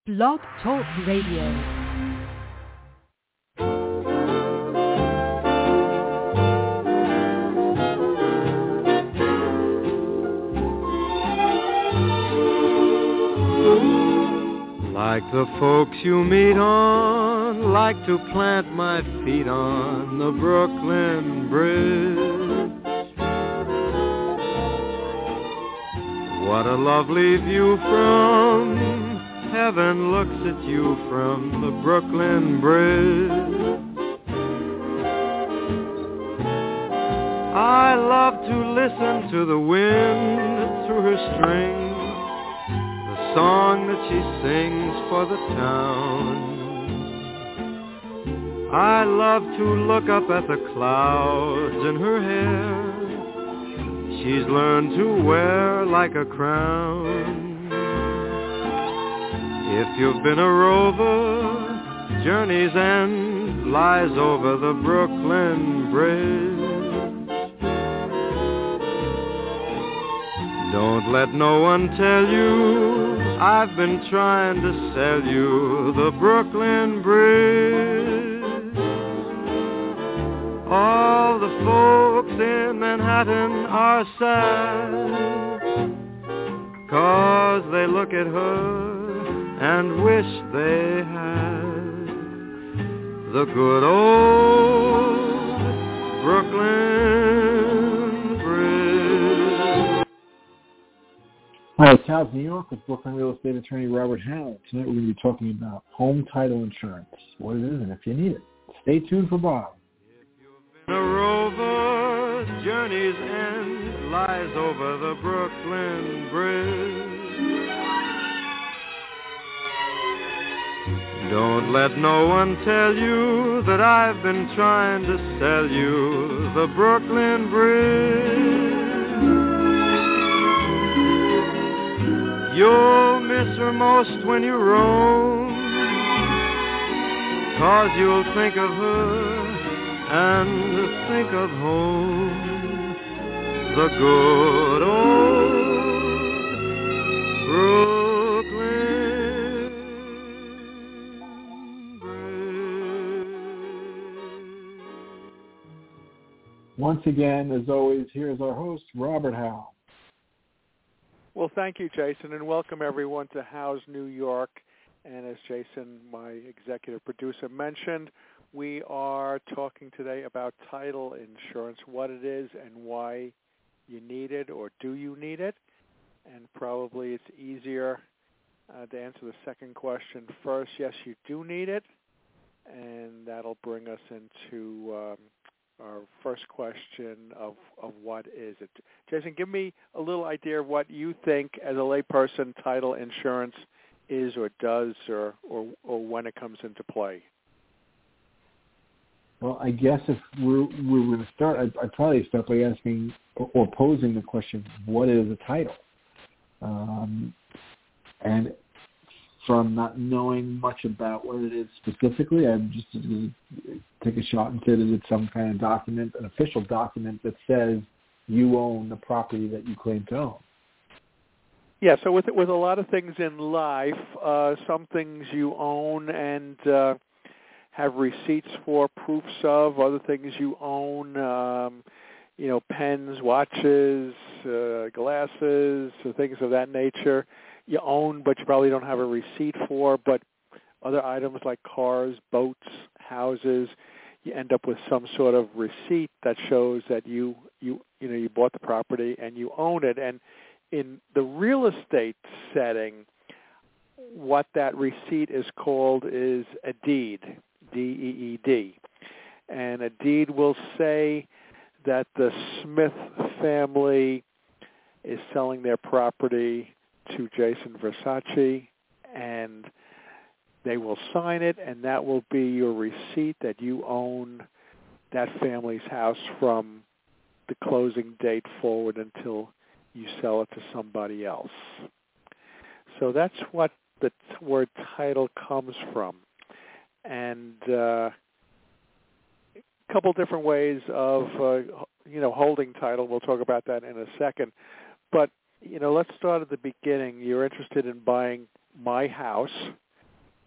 Blog Talk Radio. Like the folks you meet on, like to plant my feet on the Brooklyn Bridge. What a lovely view from heaven looks at you from the Brooklyn Bridge. I love to listen to the wind through her strings, song that she sings for the town. I love to look up at the clouds in her hair. She's learned to wear like a crown. If you've been a rover, journey's end lies over the Brooklyn Bridge. Don't let no one tell you I've been trying to sell you the Brooklyn Bridge. All the folks in Manhattan are sad, 'cause they look at her and wish they had the good old Brooklyn Bridge. Hi, it's House New York with Brooklyn real estate attorney Robert Howe. Tonight we're going to be talking about home title insurance, what it is and if you need it. Stay tuned for Bob. The rover's journey's end lies over the Brooklyn Bridge. Don't let no one tell you that I've been trying to sell you the Brooklyn Bridge. You'll miss her most when you roam, 'cause you'll think of her and think of home, the good old Brooklyn Bridge. Once again, as always, here's our host, Robert Howe. Well, thank you, Jason, and welcome everyone to House New York. And as Jason, my executive producer, mentioned, we are talking today about title insurance, what it is and why you need it, or do you need it? And probably it's easier to answer the second question first. Yes, you do need it, and that'll bring us into our first question of what is it. Jason, give me a little idea of what you think as a layperson title insurance is or does or when it comes into play. Well, I guess if we're going to start, I'd probably start by asking or posing the question, what is a title? And from not knowing much about what it is specifically, I'm just going to take a shot and say that it's some kind of document, an official document that says you own the property that you claim to own. Yeah, so with a lot of things in life, some things you own and have receipts for, proofs of. Other things you own, pens, watches, glasses, things of that nature. You own, but you probably don't have a receipt for. But other items like cars, boats, houses, you end up with some sort of receipt that shows that you bought the property and you own it. And in the real estate setting, what that receipt is called is a deed, D-E-E-D. And a deed will say that the Smith family is selling their property to Jason Versace, and they will sign it, and that will be your receipt that you own that family's house from the closing date forward until you sell it to somebody else. So that's what the word title comes from. And a couple different ways of, holding title. We'll talk about that in a second. But, let's start at the beginning. You're interested in buying my house.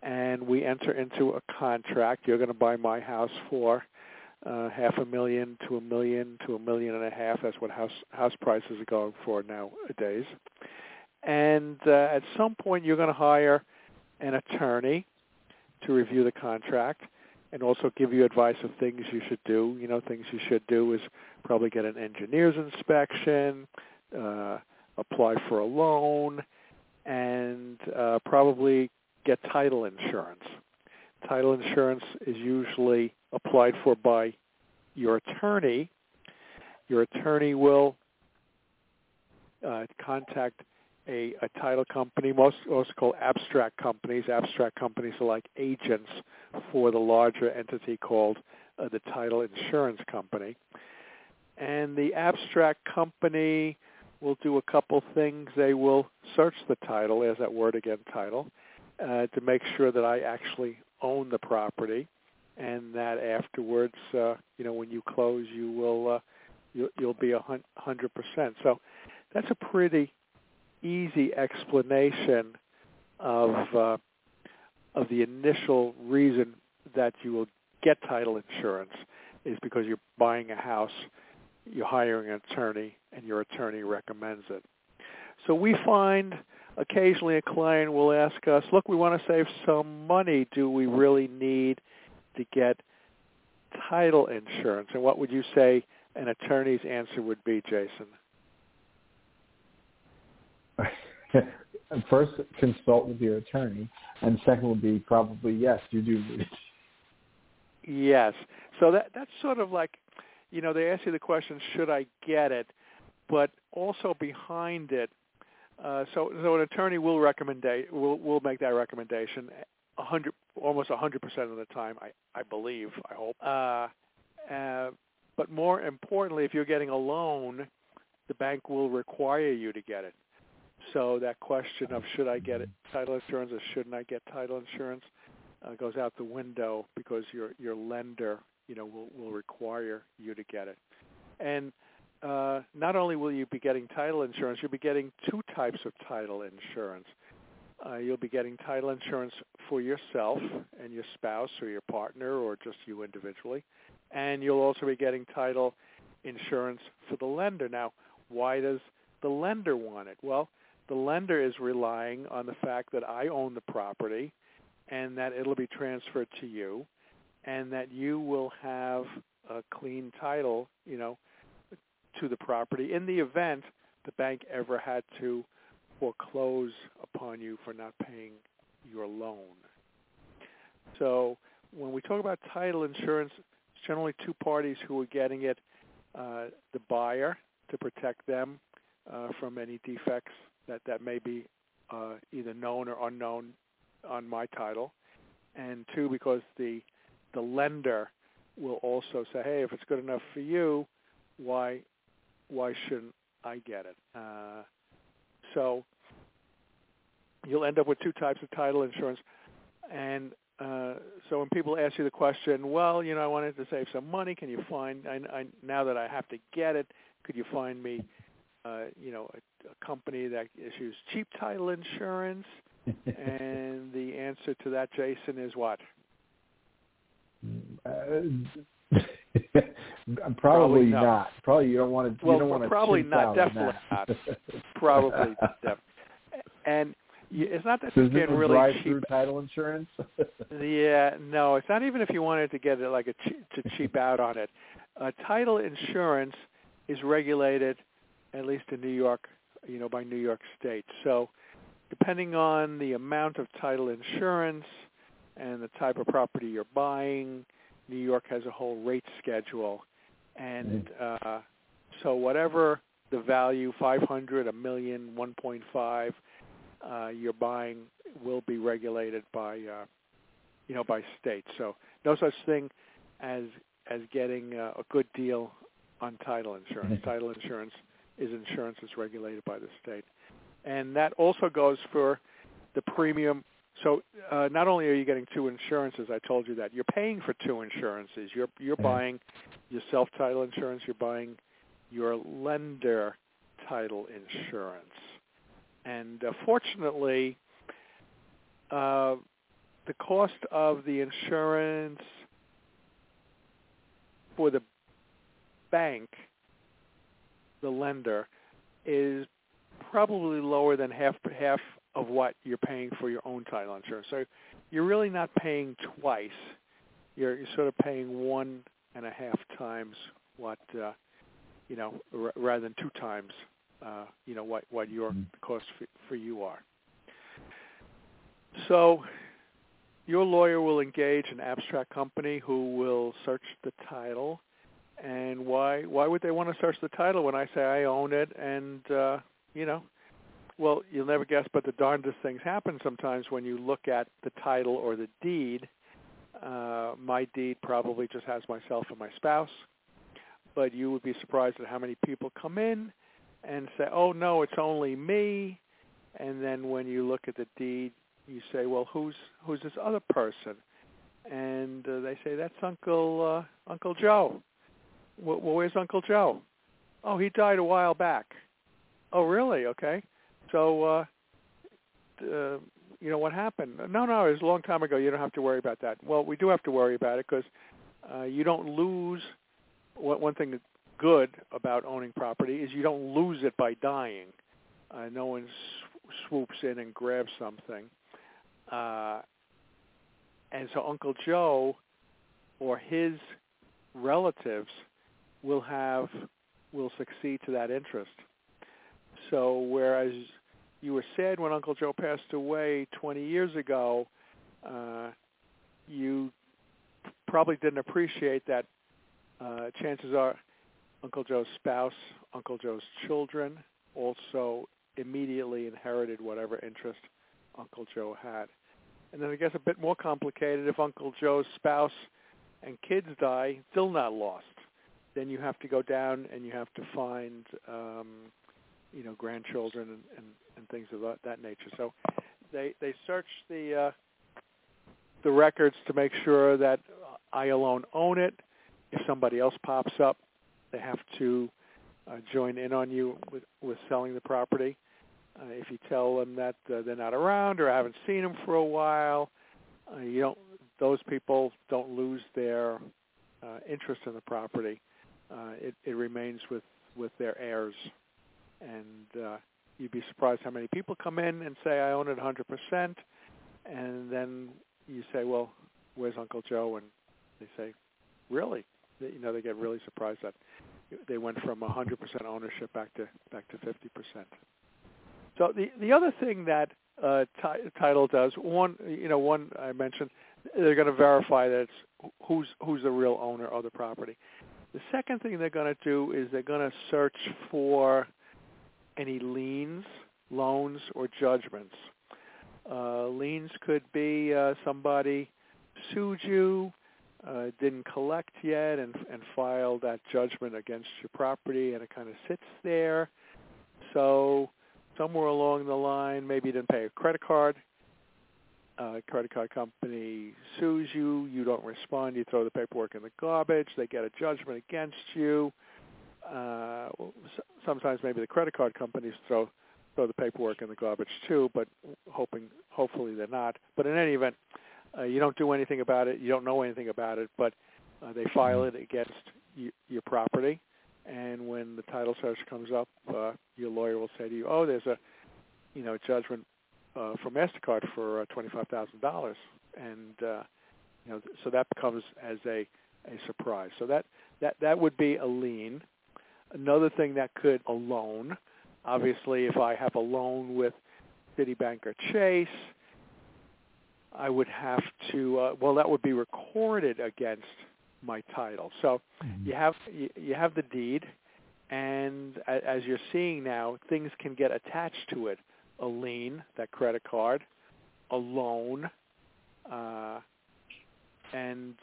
and we enter into a contract. You're going to buy my house for $500,000 to $1 million to $1.5 million. That's what house prices are going for nowadays. And at some point, you're going to hire an attorney to review the contract and also give you advice of things you should do. Things you should do is probably get an engineer's inspection, apply for a loan, and probably get title insurance. Title insurance is usually applied for by your attorney. Your attorney will contact a title company, most called abstract companies. Abstract companies are like agents for the larger entity called the title insurance company. And the abstract company will do a couple things. They will search the title, there's that word again, title, to make sure that I actually own the property, and that afterwards, when you close, you'll be 100%. So that's a pretty easy explanation of the initial reason that you will get title insurance is because you're buying a house, you're hiring an attorney, and your attorney recommends it. So we find occasionally a client will ask us, look, we want to save some money. Do we really need to get title insurance? And what would you say an attorney's answer would be, Jason? First, consult with your attorney, and second would be probably, yes, you do need it. Yes. So that's sort of like, they ask you the question, should I get it? But also behind it, so an attorney will make that recommendation almost 100% of the time, I believe, I hope. But more importantly, if you're getting a loan, the bank will require you to get it. So that question of should I get title insurance or shouldn't I get title insurance goes out the window because your lender, will require you to get it. And not only will you be getting title insurance, you'll be getting two types of title insurance. You'll be getting title insurance for yourself and your spouse or your partner or just you individually. And you'll also be getting title insurance for the lender. Now, why does the lender want it? Well, the lender is relying on the fact that I own the property and that it'll be transferred to you and that you will have a clean title, to the property in the event the bank ever had to foreclose upon you for not paying your loan. So when we talk about title insurance, it's generally two parties who are getting it, the buyer to protect them from any defects that may be either known or unknown on my title, and two, because the lender will also say, hey, if it's good enough for you, why shouldn't I get it? So you'll end up with two types of title insurance. And so when people ask you the question, well, I wanted to save some money, can you find, now that I have to get it, could you find me, a company that issues cheap title insurance? And the answer to that, Jason, is what? Probably not. Probably you don't want to. Well, you don't want to probably not. Definitely not. Probably definitely. And it's not that it's getting really cheap. Title insurance. Yeah, no, it's not even if you wanted to get it like to cheap out on it. Title insurance is regulated, at least in New York, by New York State. So, depending on the amount of title insurance and the type of property you're buying, New York has a whole rate schedule, and so whatever the value, 500, a million, 1.5, you're buying will be regulated by, by state. So no such thing as getting a good deal on title insurance. Title insurance is insurance that's regulated by the state, and that also goes for the premium. So not only are you getting two insurances, I told you that, you're paying for two insurances. You're buying your self-title insurance, you're buying your lender title insurance. And fortunately, the cost of the insurance for the bank, the lender, is probably lower than half of what you're paying for your own title insurance. So you're really not paying twice. You're sort of paying 1.5 times what rather than 2 times what your cost for you are. So your lawyer will engage an abstract company who will search the title. And why would they want to search the title when I say I own it? And well, you'll never guess, but the darndest things happen sometimes when you look at the title or the deed. My deed probably just has myself and my spouse, but you would be surprised at how many people come in and say, "Oh no, it's only me." And then when you look at the deed, you say, "Well, who's this other person?" And they say, "That's Uncle Joe." Well, where's Uncle Joe? Oh, he died a while back. Oh, really? Okay. So, what happened? No, it was a long time ago. You don't have to worry about that. Well, we do have to worry about it because you don't lose. One thing that's good about owning property is you don't lose it by dying. No one swoops in and grabs something. And so Uncle Joe or his relatives will succeed to that interest. So whereas you were sad when Uncle Joe passed away 20 years ago, you probably didn't appreciate that chances are Uncle Joe's spouse, Uncle Joe's children also immediately inherited whatever interest Uncle Joe had. And then it gets a bit more complicated. If Uncle Joe's spouse and kids die, still not lost. Then you have to go down and you have to find, grandchildren and things of that nature. So they search the records to make sure that I alone own it. If somebody else pops up, they have to join in on you with selling the property. If you tell them that they're not around or haven't seen them for a while, those people don't lose their interest in the property. It remains with their heirs. And you'd be surprised how many people come in and say, I own it 100%. And then you say, well, where's Uncle Joe? And they say, really? They get really surprised that they went from 100% ownership back to 50%. So the other thing that title does, one I mentioned, they're going to verify that it's who's the real owner of the property. The second thing they're going to do is they're going to search for any liens, loans, or judgments. Liens could be somebody sued you, didn't collect yet, and filed that judgment against your property, and it kind of sits there. So somewhere along the line, maybe you didn't pay a credit card. Credit card company sues you. You don't respond. You throw the paperwork in the garbage. They get a judgment against you. Sometimes maybe the credit card companies throw the paperwork in the garbage too, but hopefully they're not. But in any event, you don't do anything about it. You don't know anything about it, but they file it against your property. And when the title search comes up, your lawyer will say to you, "Oh, there's a judgment for MasterCard for $25,000," and so that becomes as a surprise. So that would be a lien. Another thing that could a loan. Obviously, if I have a loan with Citibank or Chase, I would have to. That would be recorded against my title. So you have the deed, and as you're seeing now, things can get attached to it. A lien, that credit card, a loan, and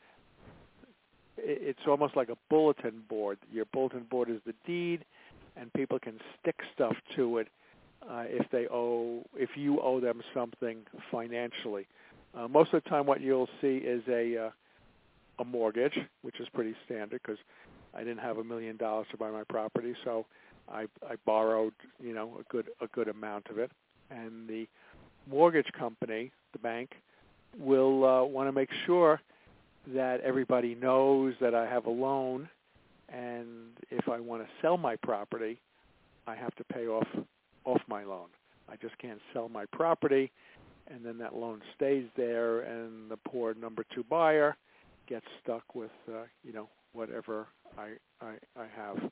it's almost like a bulletin board. Your bulletin board is the deed, and people can stick stuff to it if you owe them something financially. Most of the time, what you'll see is a mortgage, which is pretty standard because I didn't have $1 million to buy my property, so I borrowed a good amount of it, and the mortgage company, the bank, will want to make sure that everybody knows that I have a loan, and if I want to sell my property, I have to pay off my loan. I just can't sell my property, and then that loan stays there, and the poor number two buyer gets stuck with whatever I have.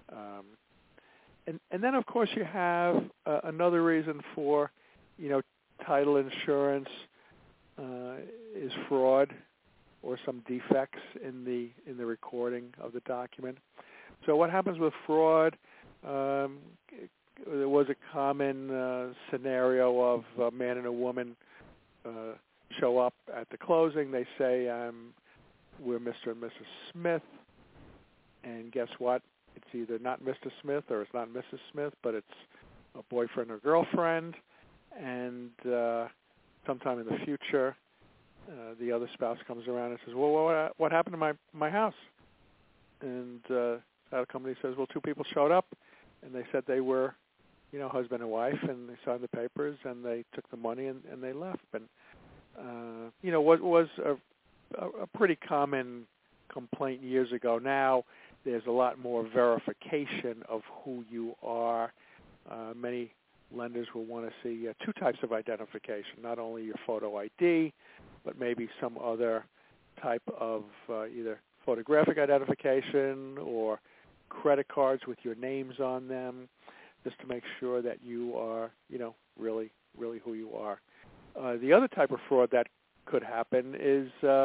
And then of course you have another reason for title insurance is fraud or some defects in the recording of the document. So what happens with fraud? There was a common scenario of a man and a woman show up at the closing. They say, we're Mr. and Mrs. Smith, and guess what? It's either not Mr. Smith or it's not Mrs. Smith, but it's a boyfriend or girlfriend, and sometime in the future, the other spouse comes around and says, well, what happened to my house? And the title company says, well, two people showed up, and they said they were, husband and wife, and they signed the papers, and they took the money, and they left. And, what was a pretty common complaint years ago. Now there's a lot more verification of who you are. Many lenders will want to see two types of identification, not only your photo ID, but maybe some other type of either photographic identification or credit cards with your names on them, just to make sure that you are, really, really who you are. The other type of fraud that could happen is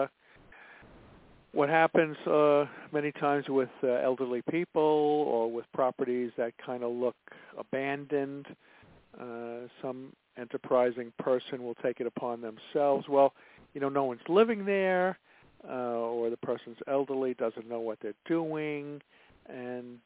what happens many times with elderly people or with properties that kind of look abandoned. Some enterprising person will take it upon themselves. Well, no one's living there, or the person's elderly, doesn't know what they're doing, and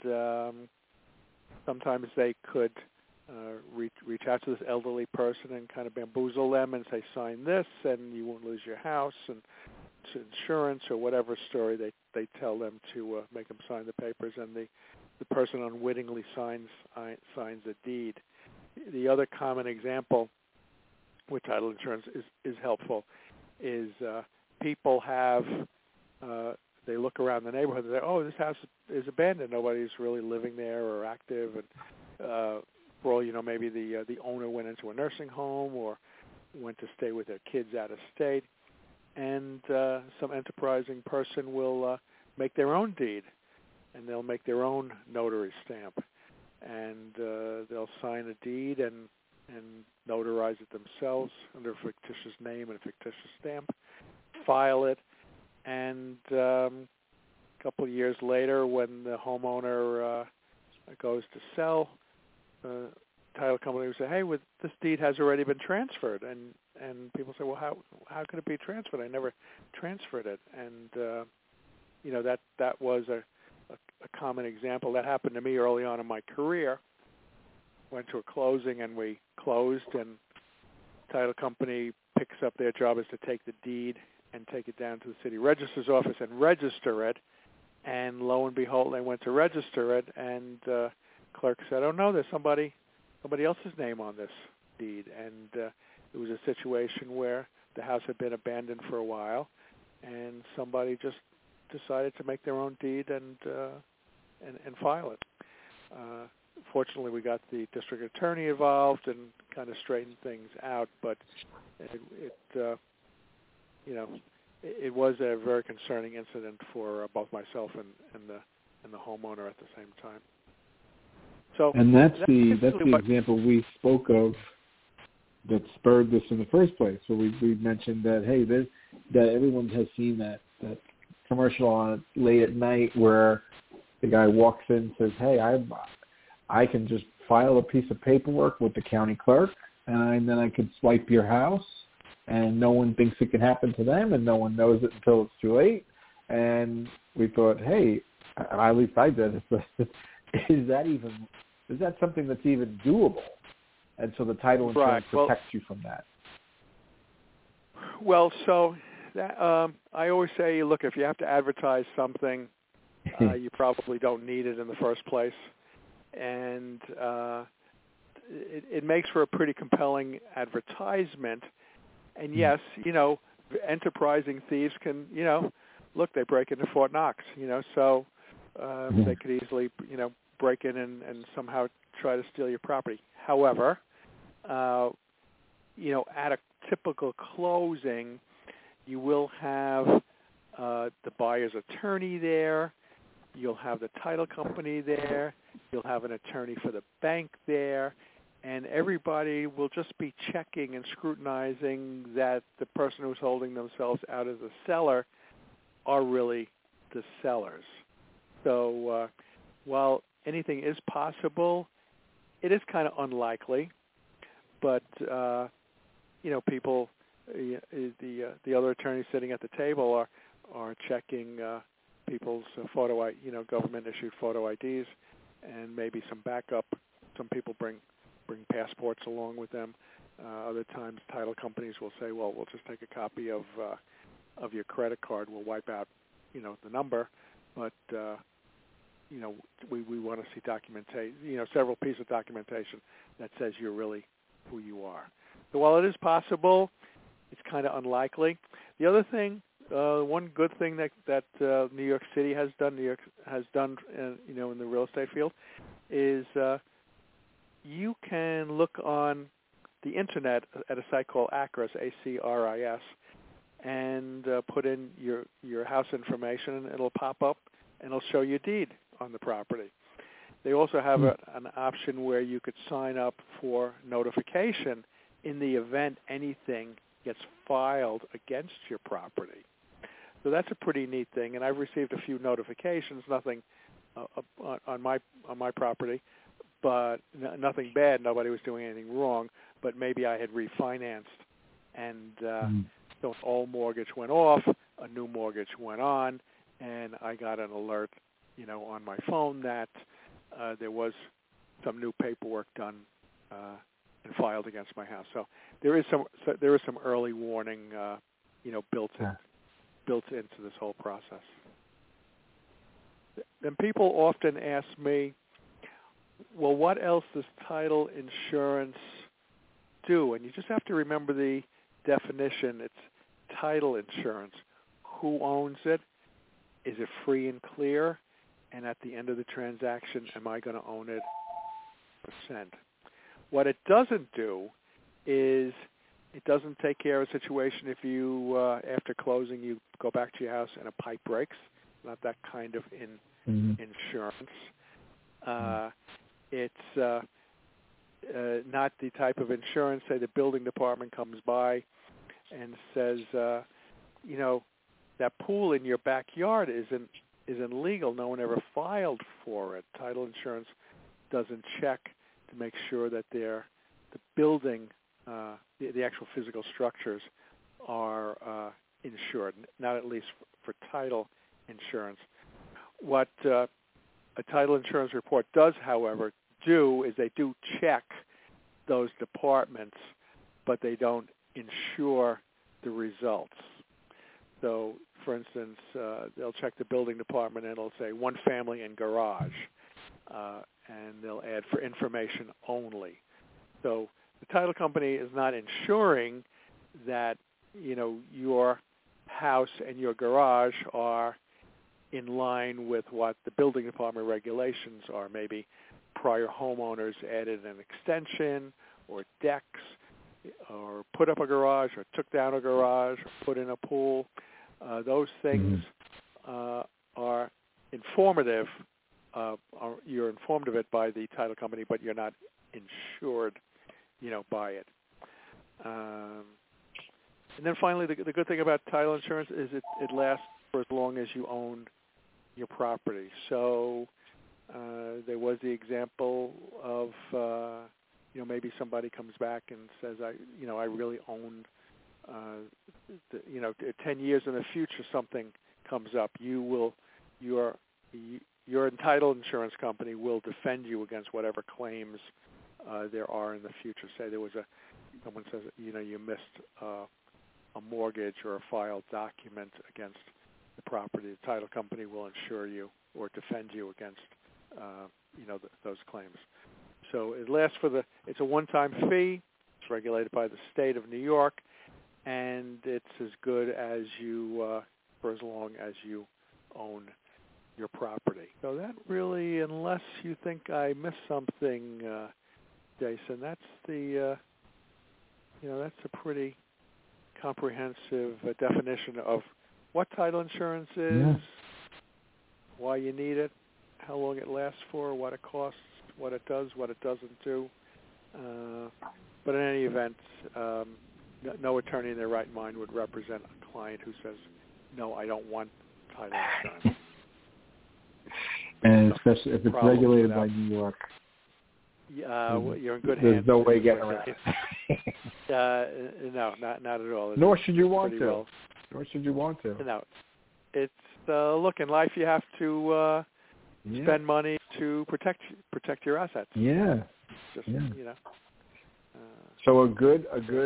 sometimes they could reach out to this elderly person and kind of bamboozle them and say, sign this, and you won't lose your house, and it's insurance or whatever story they tell them to make them sign the papers, and the person unwittingly signs a deed. The other common example with title insurance is helpful is people have they look around the neighborhood and say, oh, this house is abandoned. Nobody's really living there or active. And for all you know, maybe the owner went into a nursing home or went to stay with their kids out of state. And some enterprising person will make their own deed, and they'll make their own notary stamp. And they'll sign a deed and notarize it themselves under a fictitious name and a fictitious stamp, file it, and a couple of years later, when the homeowner goes to sell, the title company will say, hey, this deed has already been transferred. And people say, well, how could it be transferred? I never transferred it. And, that was a common example. That happened to me early on in my career. Went to a closing, and we closed, and the title company picks up their job is to take the deed and take it down to the city registrar's office and register it. And lo and behold, they went to register it, and clerk said, oh, no, there's somebody else's name on this deed. And it was a situation where the house had been abandoned for a while, and somebody just decided to make their own deed and file it. Fortunately, we got the district attorney involved and kind of straightened things out, but it was a very concerning incident for both myself and the homeowner at the same time. So, and that's the example we spoke of that spurred this in the first place. So we mentioned that, hey, that everyone has seen that commercial on late at night where the guy walks in and says, hey, I can just file a piece of paperwork with the county clerk, and then I could swipe your house, and no one thinks it can happen to them, and no one knows it until it's too late. And we thought, hey, at least I did. Is that something that's even doable? And so the title insurance protects you from that. Well, so that, I always say, look, if you have to advertise something, you probably don't need it in the first place. And it makes for a pretty compelling advertisement. And yes, enterprising thieves can, look, they break into Fort Knox, so they could easily, break in and somehow try to steal your property. However, at a typical closing, you will have the buyer's attorney there. You'll have the title company there. You'll have an attorney for the bank there. And everybody will just be checking and scrutinizing that the person who's holding themselves out as a seller are really the sellers. So while anything is possible, it is kind of unlikely. But, people, the other attorneys sitting at the table are checking people's government-issued photo IDs and maybe some backup. Some people bring passports along with them. Other times, title companies will say, "Well, we'll just take a copy of your credit card. We'll wipe out, the number, but we want to see documentation. Several pieces of documentation that says you're really who you are." So while it is possible, it's kind of unlikely. The other thing, one good thing that New York City has done, in the real estate field, is you can look on the internet at a site called ACRIS, ACRIS, and put in your house information, and it'll pop up, and it'll show you a deed on the property. They also have an option where you could sign up for notification in the event anything gets filed against your property. So that's a pretty neat thing, and I've received a few notifications, nothing on my property, but nothing bad. Nobody was doing anything wrong, but maybe I had refinanced, and so an old mortgage went off, a new mortgage went on, and I got an alert, on my phone that there was some new paperwork done and filed against my house. So there is some early warning, built into this whole process. Then people often ask me, well, what else does title insurance do? And you just have to remember the definition. It's title insurance. Who owns it? Is it free and clear? And at the end of the transaction, am I going to own it %? What it doesn't do is it doesn't take care of a situation if you, after closing, you go back to your house and a pipe breaks. Not that kind of insurance. It's not the type of insurance, say the building department comes by and says, that pool in your backyard isn't legal. No one ever filed for it. Title insurance doesn't check to make sure that the building, the actual physical structures are insured, not at least for title insurance. What a title insurance report does, however, do is they do check those departments, but they don't insure the results. So, for instance, they'll check the building department and it'll say one family and garage, and they'll add for information only. So the title company is not ensuring that, your house and your garage are in line with what the building department regulations are. Maybe prior homeowners added an extension or decks or put up a garage or took down a garage or put in a pool. Those things are informative. You're informed of it by the title company, but you're not insured, by it. And then finally, the good thing about title insurance is it lasts for as long as you own your property. So there was the example of, maybe somebody comes back and says, I really own, 10 years in the future something comes up. Your entitled insurance company will defend you against whatever claims there are in the future. Say there was someone says, you missed a mortgage or a filed document against the property. The title company will insure you or defend you against, those claims. So it lasts it's a one-time fee. It's regulated by the state of New York, and it's as good as you for as long as you own your property. So that really, unless you think I missed something, Jason, that's the that's a pretty comprehensive definition of what title insurance is, why you need it, how long it lasts for, what it costs, what it does, what it doesn't do. But in any event, no attorney in their right mind would represent a client who says, no, I don't want title insurance. And especially if it's regulated by New York. You're in good hands. There's no way getting around it. No, not at all. Nor should you want to. Well. Nor should you want to. No. It's, look, in life you have to spend money to protect your assets. Yeah. Just, So a good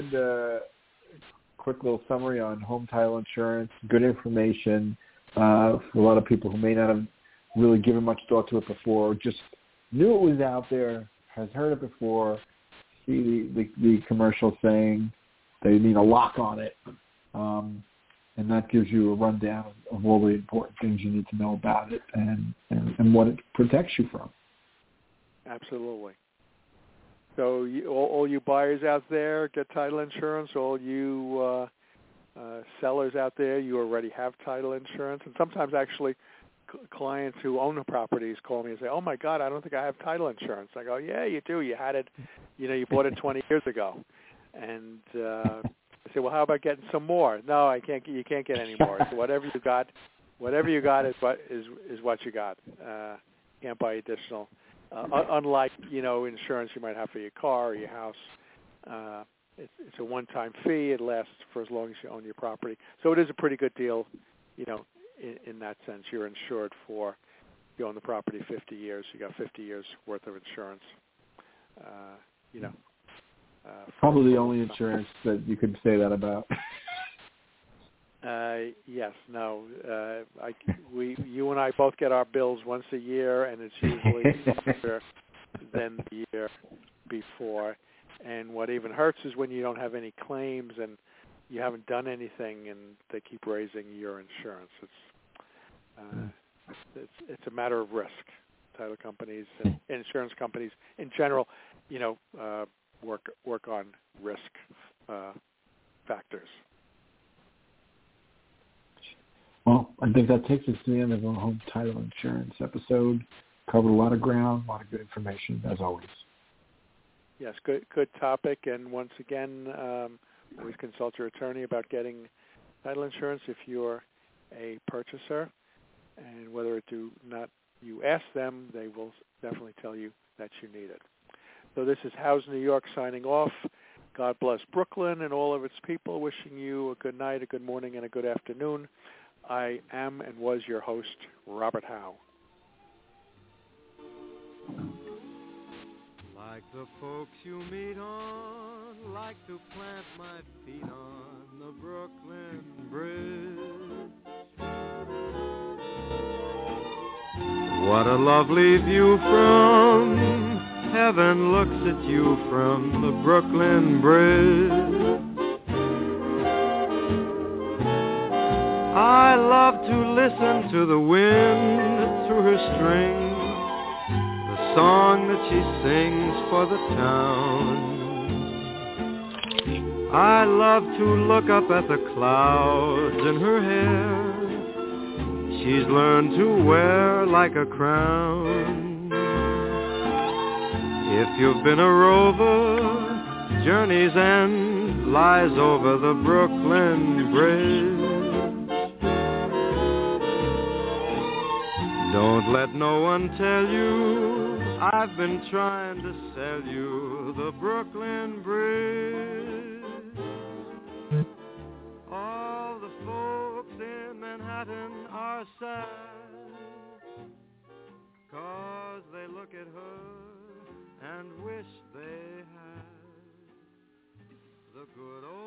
quick little summary on home title insurance, good information for a lot of people who may not have really given much thought to it before, just knew it was out there, has heard it before, see the commercial saying they need a lock on it, and that gives you a rundown of all the important things you need to know about it and what it protects you from. Absolutely. So all you buyers out there, get title insurance. All you sellers out there, you already have title insurance. And sometimes actually clients who own the properties call me and say, oh, my God, I don't think I have title insurance. I go, yeah, you do. You had it, you bought it 20 years ago. And I say, well, how about getting some more? No, I can't. You can't get any more. So whatever you got is what you got. Can't buy additional. Unlike, insurance you might have for your car or your house, it's a one-time fee. It lasts for as long as you own your property. So it is a pretty good deal, in that sense. You're insured for, you own the property 50 years. You got 50 years worth of insurance, Probably the only insurance that you could say that about. Yes, no. You and I both get our bills once a year, and it's usually longer than the year before. And what even hurts is when you don't have any claims and you haven't done anything, and they keep raising your insurance. It's a matter of risk. Title companies and insurance companies in general, work on risk factors. Well, I think that takes us to the end of our home title insurance episode. Covered a lot of ground, a lot of good information, as always. Yes, good topic. And once again, always consult your attorney about getting title insurance if you're a purchaser. And whether or not you ask them, they will definitely tell you that you need it. So this is How's New York signing off. God bless Brooklyn and all of its people. Wishing you a good night, a good morning, and a good afternoon. I am and was your host, Robert Howe. Like the folks you meet on, like to plant my feet on the Brooklyn Bridge. What a lovely view from heaven looks at you from the Brooklyn Bridge. I love to listen to the wind through her strings, the song that she sings for the town. I love to look up at the clouds in her hair. She's learned to wear like a crown. If you've been a rover, journey's end lies over the Brooklyn Bridge. Don't let no one tell you I've been trying to sell you the Brooklyn Bridge. All the folks in Manhattan are sad, 'cause they look at her and wish they had the good old